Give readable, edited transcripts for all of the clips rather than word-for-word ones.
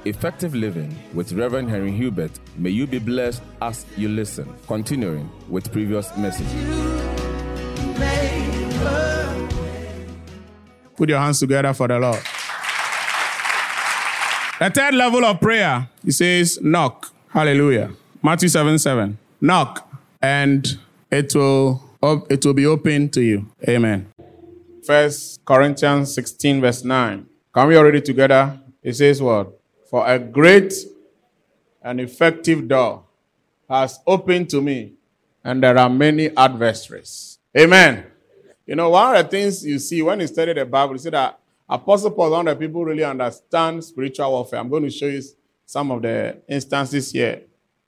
Effective Living with Reverend Henry Hubert. May you be blessed as you listen. Continuing with previous message. Put your hands together for the Lord. The third level of prayer, he says, knock. Hallelujah. Matthew 7:7. Knock, and it will be open to you. Amen. 1 Corinthians 16, verse 9. Can we all read it together? It says what? For a great and effective door has opened to me, and there are many adversaries. Amen. You know, one of the things you see when you study the Bible, you see that Apostle Paul is one of the people who really understand spiritual warfare. I'm going to show you some of the instances here.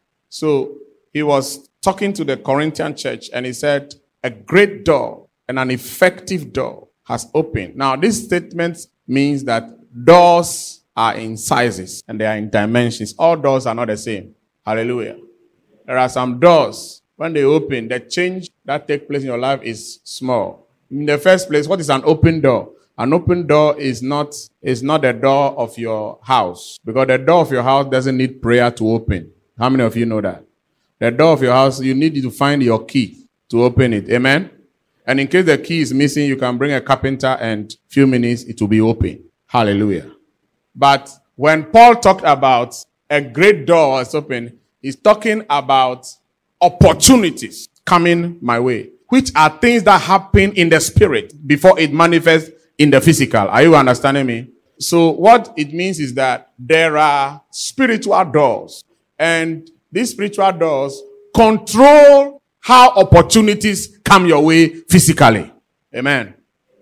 So he was talking to the Corinthian church, and he said, a great door and an effective door has opened. Now, this statement means that doors are in sizes and they are in dimensions. All doors are not the same. Hallelujah. There are some doors, when they open, the change that takes place in your life is small. In the first place, what is an open door? An open door is not the door of your house, because the door of your house doesn't need prayer to open. How many of you know that? The door of your house, you need to find your key to open it. Amen? And in case the key is missing, you can bring a carpenter and few minutes, it will be open. Hallelujah. But when Paul talked about a great door is open, he's talking about opportunities coming my way, which are things that happen in the spirit before it manifests in the physical. Are you understanding me? So what it means is that there are spiritual doors, and these spiritual doors control how opportunities come your way physically. Amen.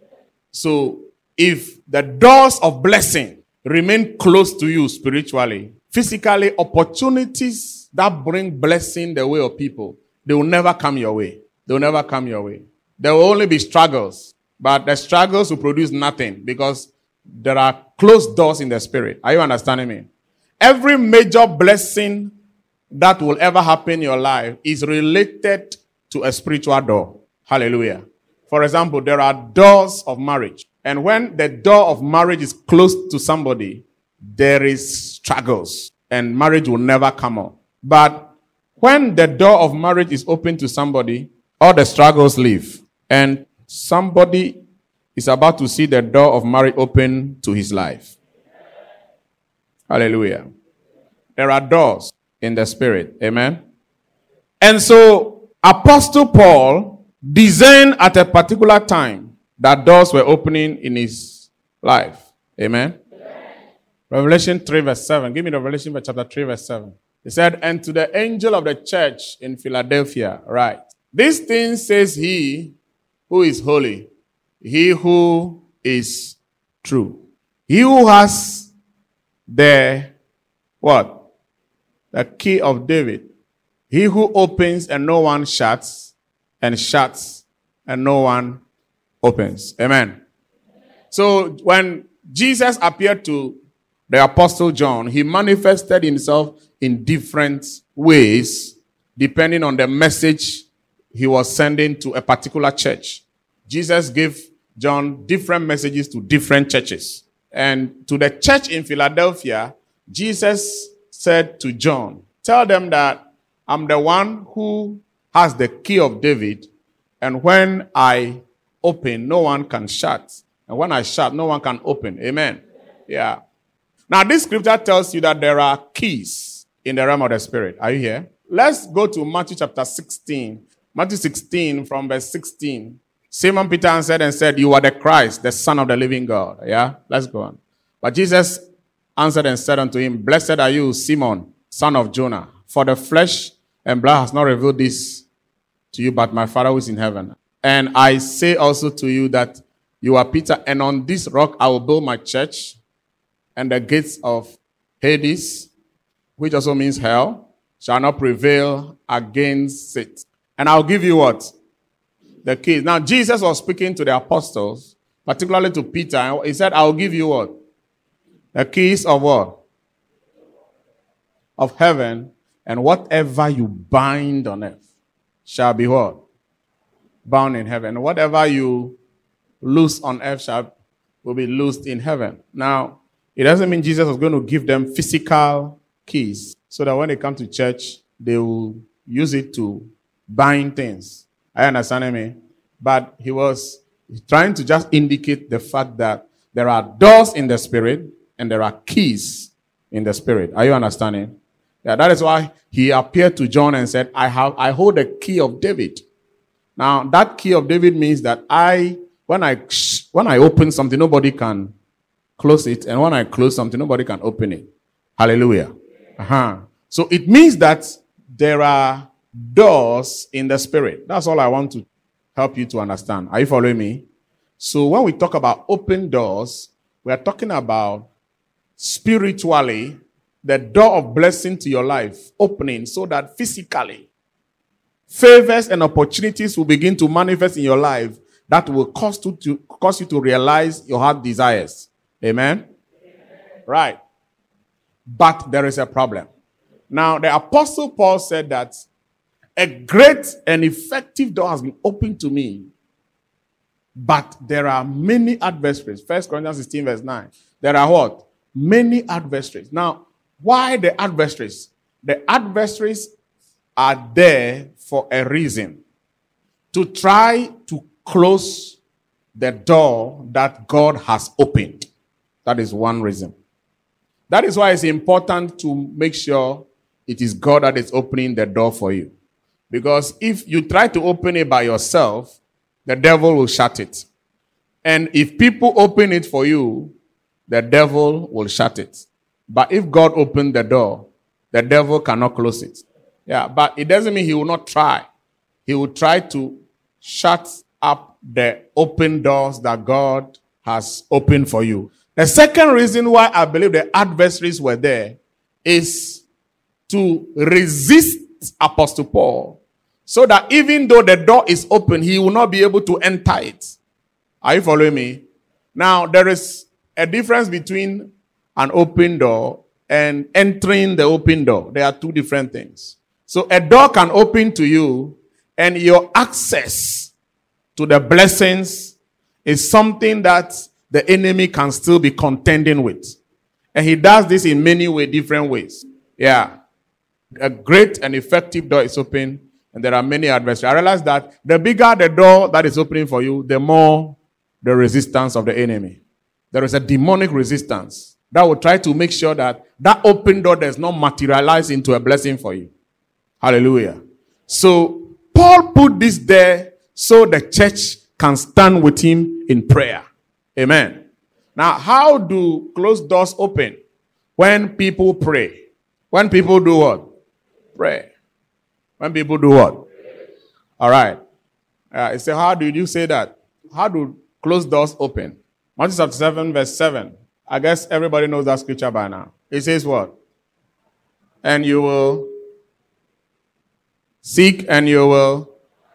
So if the doors of blessing remain close to you spiritually, physically, opportunities that bring blessing the way of people, they will never come your way. They will never come your way. There will only be struggles, but the struggles will produce nothing because there are closed doors in the spirit. Are you understanding me? Every major blessing that will ever happen in your life is related to a spiritual door. Hallelujah. For example, there are doors of marriage. And when the door of marriage is closed to somebody, there is struggles and marriage will never come up. But when the door of marriage is open to somebody, all the struggles leave. And somebody is about to see the door of marriage open to his life. Hallelujah. There are doors in the spirit. Amen. And so Apostle Paul discerned at a particular time that doors were opening in his life. Amen. Revelation 3 verse 7. Give me the Revelation chapter 3 verse 7. He said, and to the angel of the church in Philadelphia, write, this thing says he who is holy, he who is true, he who has the, what? The key of David. He who opens and no one shuts, and shuts and no one opens. Amen. So when Jesus appeared to the Apostle John, he manifested himself in different ways depending on the message he was sending to a particular church. Jesus gave John different messages to different churches. And to the church in Philadelphia, Jesus said to John, tell them that I'm the one who has the key of David, and when I open, no one can shut. And when I shut, no one can open. Amen. Yeah. Now, this scripture tells you that there are keys in the realm of the spirit. Are you here? Let's go to Matthew chapter 16. Matthew 16 from verse 16. Simon Peter answered and said, you are the Christ, the Son of the living God. Yeah? Let's go on. But Jesus answered and said unto him, blessed are you, Simon, son of Jonah, for the flesh and blood has not revealed this to you, but my Father who is in heaven. And I say also to you that you are Peter, and on this rock I will build my church, and the gates of Hades, which also means hell, shall not prevail against it. And I'll give you what? The keys. Now, Jesus was speaking to the apostles, particularly to Peter, and he said, I'll give you what? The keys of what? Of heaven, and whatever you bind on earth shall be what? Bound in heaven. Whatever you loose on earth will be loosed in heaven. Now, It doesn't mean Jesus was going to give them physical keys so that when they come to church, they will use it to bind things. I understand me? But he was trying to just indicate the fact that there are doors in the spirit and there are keys in the spirit. Are you understanding? Yeah, that is why he appeared to John and said, I hold the key of David. Now, that key of David means that when I open something, nobody can close it. And when I close something, nobody can open it. Hallelujah. So it means that there are doors in the spirit. That's all I want to help you to understand. Are you following me? So when we talk about open doors, we are talking about spiritually the door of blessing to your life opening so that physically favors and opportunities will begin to manifest in your life that will cause you to realize your heart desires. Amen? Right. But there is a problem. Now, the Apostle Paul said that a great and effective door has been opened to me, but there are many adversaries. 1 Corinthians 16 verse 9. There are what? Many adversaries. Now, why the adversaries? The adversaries are there for a reason. To try to close the door that God has opened. That is one reason. That is why it's important to make sure it is God that is opening the door for you. Because if you try to open it by yourself, the devil will shut it. And if people open it for you, the devil will shut it. But if God opened the door, the devil cannot close it. Yeah, but it doesn't mean he will not try. He will try to shut up the open doors that God has opened for you. The second reason why I believe the adversaries were there is to resist Apostle Paul, so that even though the door is open, he will not be able to enter it. Are you following me? Now, there is a difference between an open door and entering the open door. There are two different things. So a door can open to you, and your access to the blessings is something that the enemy can still be contending with. And he does this in many different ways. Yeah. A great and effective door is open, and there are many adversaries. I realize that the bigger the door that is opening for you, the more the resistance of the enemy. There is a demonic resistance that will try to make sure that that open door does not materialize into a blessing for you. Hallelujah. So Paul put this there so the church can stand with him in prayer. Amen. Now, how do closed doors open? When people pray. When people do what? Pray. When people do what? All right. So how do you say that? How do closed doors open? Matthew chapter 7 verse 7. I guess everybody knows that scripture by now. It says what? And you will seek and you will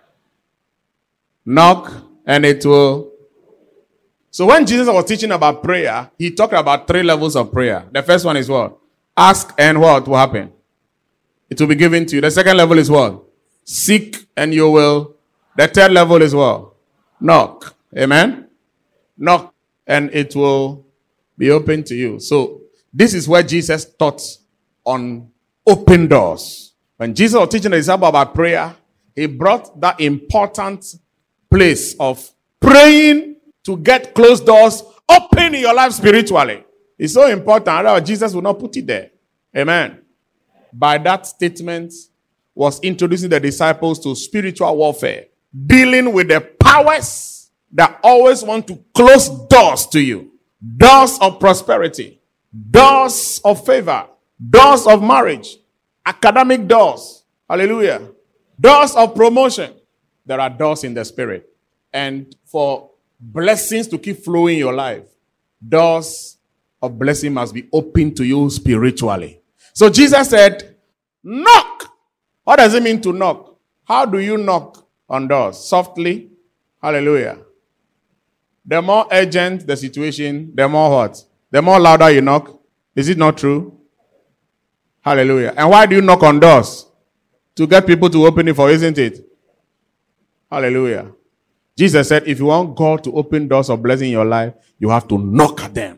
knock and it will. So when Jesus was teaching about prayer, he talked about 3 levels of prayer. The first one is what? Ask and what will happen? It will be given to you. The second level is what? Seek and you will. The third level is what? Knock. Amen? Knock and it will be open to you. So this is where Jesus taught on open doors. When Jesus was teaching the disciples about prayer, he brought that important place of praying to get closed doors open in your life spiritually. It's so important. Otherwise, Jesus will not put it there. Amen. By that statement was introducing the disciples to spiritual warfare, dealing with the powers that always want to close doors to you. Doors of prosperity, doors of favor, doors of marriage, academic doors. Hallelujah. Doors of promotion. There are doors in the spirit. And for blessings to keep flowing in your life, doors of blessing must be open to you spiritually. So Jesus said, knock. What does it mean to knock? How do you knock on doors? Softly. Hallelujah. The more urgent the situation, the more what? The more louder you knock. Is it not true? Hallelujah. And why do you knock on doors? To get people to open it for, isn't it? Hallelujah. Jesus said, if you want God to open doors of blessing in your life, you have to knock at them.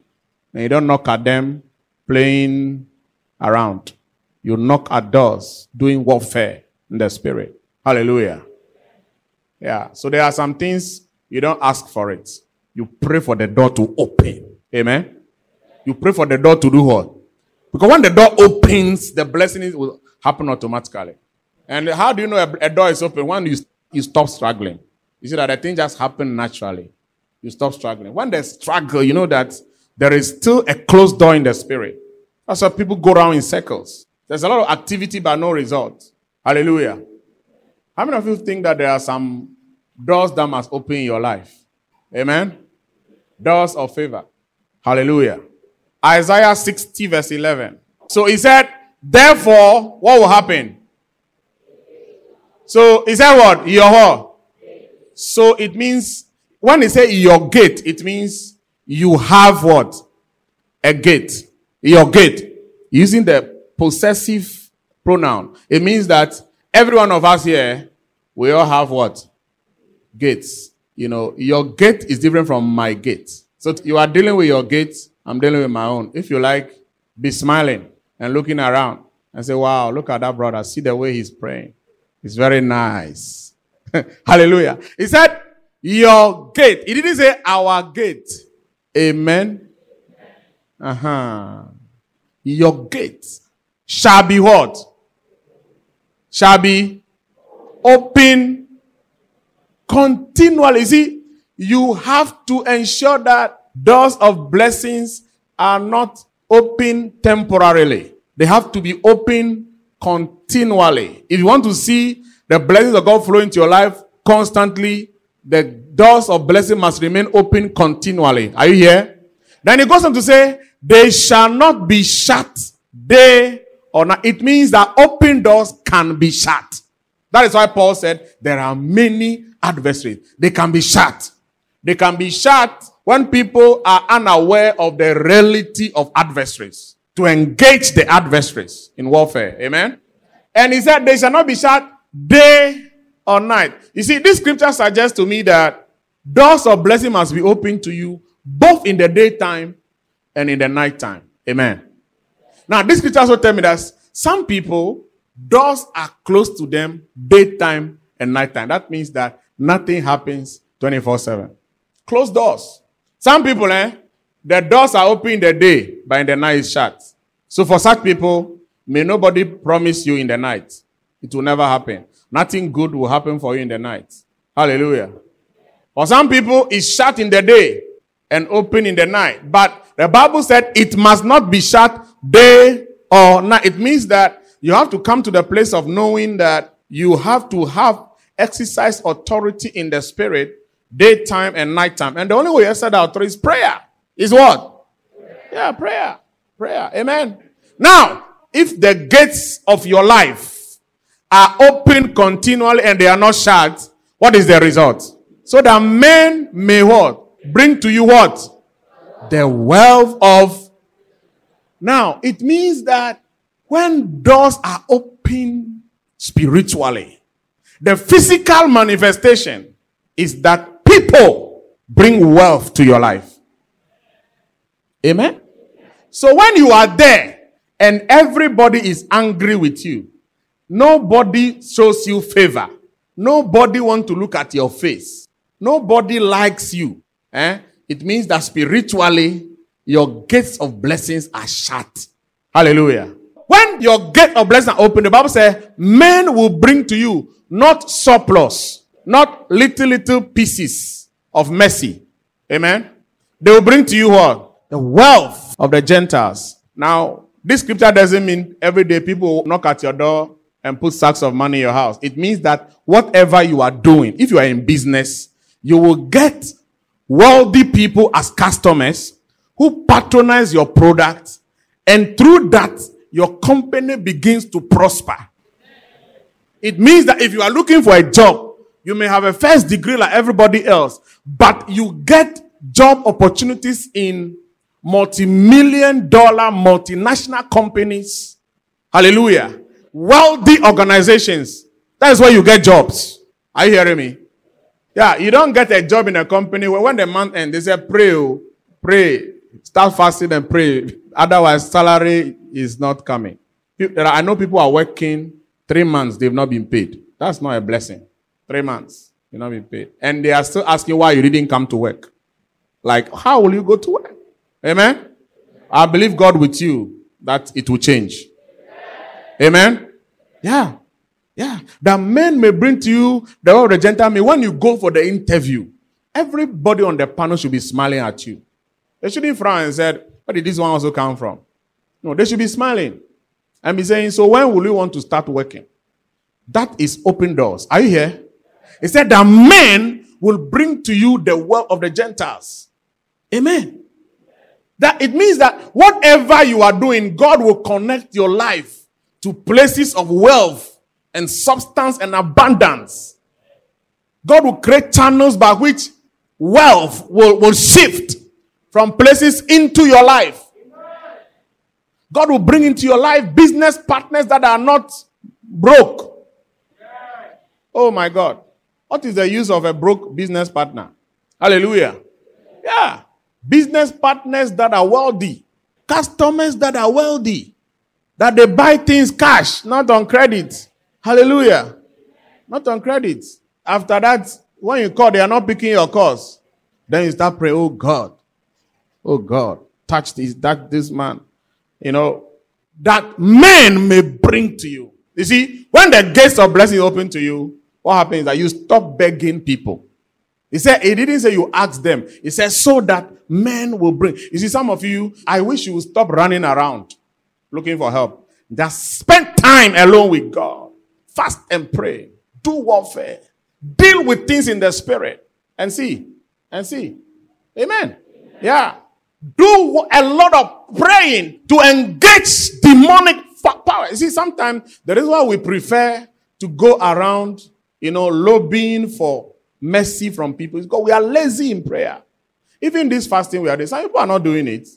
And you don't knock at them playing around. You knock at doors doing warfare in the spirit. Hallelujah. Yeah. So there are some things you don't ask for it. You pray for the door to open. Amen. You pray for the door to do what? Because when the door opens, the blessing will happen automatically. And how do you know a door is open? When you stop struggling. You see that the thing just happens naturally. You stop struggling. When there's struggle, you know that there is still a closed door in the spirit. That's why people go around in circles. There's a lot of activity but no result. Hallelujah. How many of you think that there are some doors that must open in your life? Amen? Doors of favor. Hallelujah. Isaiah 60 verse 11. So he said, therefore, what will happen? So he said what? Your what? So it means, when he say your gate, it means you have what? A gate. Your gate. Using the possessive pronoun. It means that every one of us here, we all have what? Gates. You know, your gate is different from my gate. So you are dealing with your gate, I'm dealing with my own. If you like, be smiling and looking around and say, wow, look at that brother. See the way he's praying. It's very nice. Hallelujah. He said, your gate. He didn't say our gate. Amen. Your gate shall be what? Shall be open continually. See, you have to ensure that doors of blessings are not open temporarily. They have to be open continually. If you want to see the blessings of God flow into your life constantly, the doors of blessing must remain open continually. Are you here? Then he goes on to say, they shall not be shut day or night. It means that open doors can be shut. That is why Paul said there are many adversaries. They can be shut. They can be shut when people are unaware of the reality of adversaries. To engage the adversaries in warfare. Amen? And he said they shall not be shut day or night. You see, this scripture suggests to me that doors of blessing must be open to you both in the daytime and in the nighttime. Amen. Now, this scripture also tells me that some people, doors are closed to them daytime and nighttime. That means that nothing happens 24/7. Closed doors. Some people, the doors are open in the day, but in the night it's shut. So for such people, may nobody promise you in the night. It will never happen. Nothing good will happen for you in the night. Hallelujah. For some people, it's shut in the day and open in the night. But the Bible said it must not be shut day or night. It means that you have to come to the place of knowing that you have to have exercise authority in the spirit, daytime and nighttime. And the only way you exercise that authority is prayer. Is what? Yeah, prayer. Prayer. Amen. Now, if the gates of your life are open continually and they are not shut, what is the result? So that men may what? Bring to you what? The wealth of. Now, it means that when doors are open spiritually, the physical manifestation is that people bring wealth to your life. Amen? So when you are there and everybody is angry with you, nobody shows you favor, nobody wants to look at your face, nobody likes you, it means that spiritually your gates of blessings are shut. Hallelujah. When your gate of blessings are open, the Bible says, men will bring to you not surplus, not little pieces of mercy. Amen. They will bring to you what? The wealth of the Gentiles. Now, this scripture doesn't mean every day people will knock at your door and put sacks of money in your house. It means that whatever you are doing, if you are in business, you will get wealthy people as customers who patronize your product, and through that, your company begins to prosper. It means that if you are looking for a job, you may have a first degree like everybody else, but you get job opportunities in multi-million-dollar multinational companies. Hallelujah. Wealthy organizations. That is where you get jobs. Are you hearing me? Yeah, you don't get a job in a company where when the month ends, they say, pray. Start fasting and pray. Otherwise, salary is not coming. I know people are working 3 months, they've not been paid. That's not a blessing. 3 months, you've not been paid. And they are still asking why you didn't come to work. Like, how will you go to work? Amen? I believe God with you that it will change. Amen? Yeah. Yeah. That men may bring to you the word of the Gentile. When you go for the interview, everybody on the panel should be smiling at you. They shouldn't frown and say, where did this one also come from? No, they should be smiling and be saying, so when will you want to start working? That is open doors. Are you here? It said that men will bring to you the wealth of the Gentiles. Amen. That it means that whatever you are doing, God will connect your life to places of wealth and substance and abundance. God will create channels by which wealth will shift from places into your life. God will bring into your life business partners that are not broke. Oh my God. What is the use of a broke business partner? Hallelujah. Yeah. Business partners that are wealthy. Customers that are wealthy. That they buy things cash, not on credit. Hallelujah. Not on credit. After that, when you call, they are not picking your calls. Then you start praying, oh God, touch this man. You know, that men may bring to you. You see, when the gates of blessing open to you, what happens is that you stop begging people. He didn't say you ask them. He said so that men will bring. You see, some of you, I wish you would stop running around looking for help. Just spend time alone with God. Fast and pray. Do warfare. Deal with things in the spirit. And see. Amen. Yeah. Do a lot of praying to engage demonic power. You see, sometimes the reason why we prefer to go around, lobbying for mercy from people is because we are lazy in prayer. Even this fasting we are doing, some people are not doing it.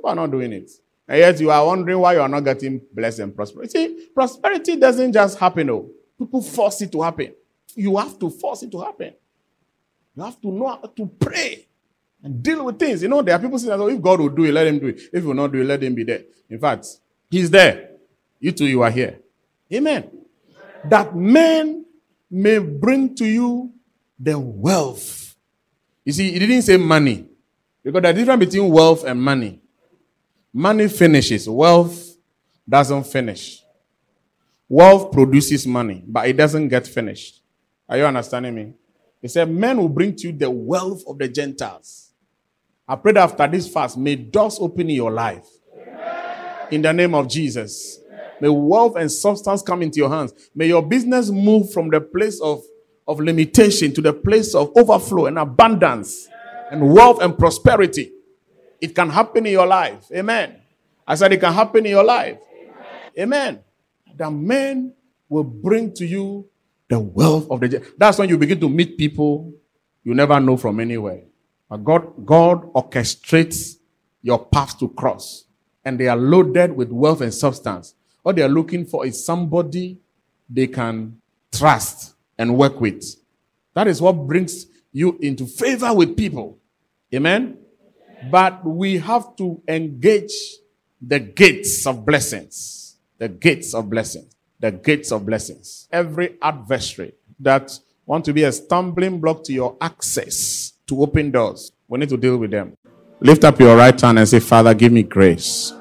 And yet you are wondering why you are not getting blessed and prosperity. See, prosperity doesn't just happen. No. People force it to happen. You have to force it to happen. You have to know how to pray and deal with things. There are people saying, if God will do it, let him do it. If he will not do it, let him be there. In fact, he's there. You too, you are here. Amen. That men may bring to you the wealth. You see, he didn't say money. Because there's a difference between wealth and money. Money finishes. Wealth doesn't finish. Wealth produces money, but it doesn't get finished. Are you understanding me? He said, men will bring to you the wealth of the Gentiles. I pray that after this fast, may doors open in your life. In the name of Jesus. May wealth and substance come into your hands. May your business move from the place of limitation to the place of overflow and abundance and wealth and prosperity. It can happen in your life. Amen. I said it can happen in your life. Amen. The men will bring to you the wealth of the Gentiles. That's when you begin to meet people you never know from anywhere. But God orchestrates your path to cross. And they are loaded with wealth and substance. What they are looking for is somebody they can trust and work with. That is what brings you into favor with people. Amen? But we have to engage the gates of blessings. The gates of blessings. The gates of blessings. Every adversary that wants to be a stumbling block to your access to open doors, we need to deal with them. Lift up your right hand and say, Father, give me grace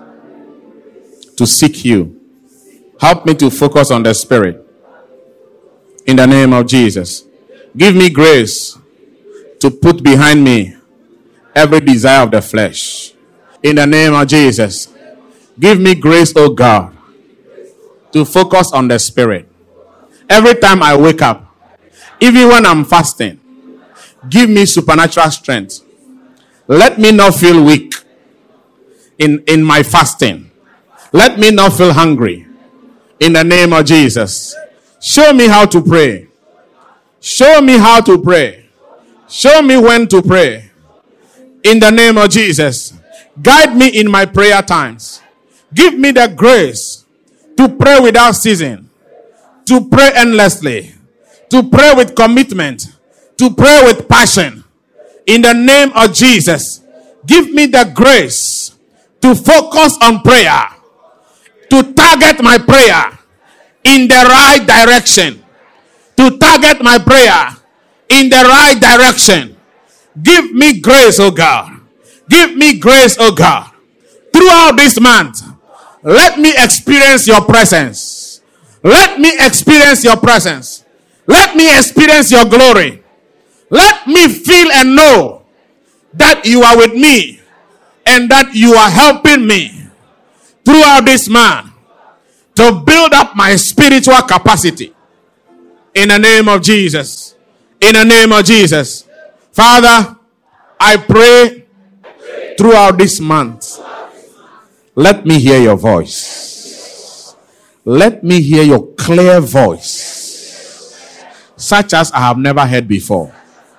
to seek you. Help me to focus on the Spirit. In the name of Jesus. Give me grace to put behind me every desire of the flesh. In the name of Jesus. Give me grace, oh God, to focus on the Spirit. Every time I wake up, even when I'm fasting, give me supernatural strength. Let me not feel weak in my fasting. Let me not feel hungry. In the name of Jesus. Show me how to pray. Show me how to pray. Show me when to pray. In the name of Jesus. Guide me in my prayer times. Give me the grace to pray without ceasing. To pray endlessly. To pray with commitment. To pray with passion. In the name of Jesus. Give me the grace to focus on prayer, to target my prayer in the right direction. To target my prayer in the right direction. Give me grace, oh God. Give me grace, oh God. Throughout this month, let me experience your presence. Let me experience your presence. Let me experience your glory. Let me feel and know that you are with me and that you are helping me throughout this month to build up my spiritual capacity. In the name of Jesus. In the name of Jesus. Father, I pray throughout this month, let me hear your voice. Let me hear your clear voice, such as I have never heard before.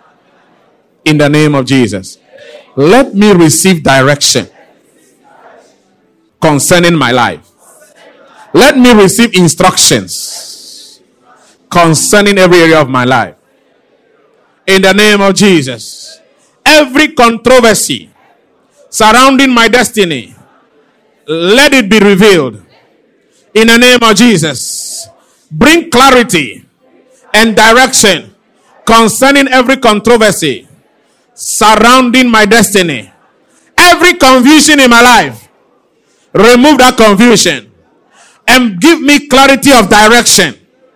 In the name of Jesus. Let me receive direction concerning my life. Let me receive instructions concerning every area of my life. In the name of Jesus. Every controversy surrounding my destiny, let it be revealed. In the name of Jesus. Bring clarity and direction concerning every controversy surrounding my destiny. Every confusion in my life, remove that confusion and give me clarity of direction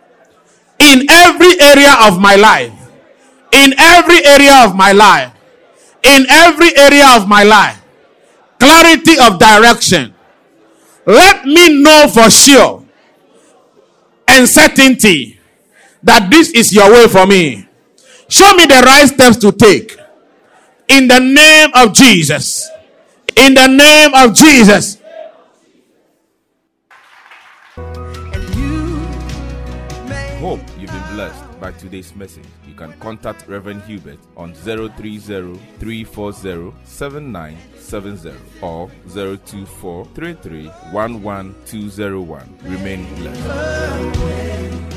in every area of my life. In every area of my life. In every area of my life. Clarity of direction. Let me know for sure and certainty that this is your way for me. Show me the right steps to take. In the name of Jesus. In the name of Jesus. Hope you've been blessed by today's message. You can contact Reverend Hubert on 030-340-7970 or 024-33-11201. Remain blessed.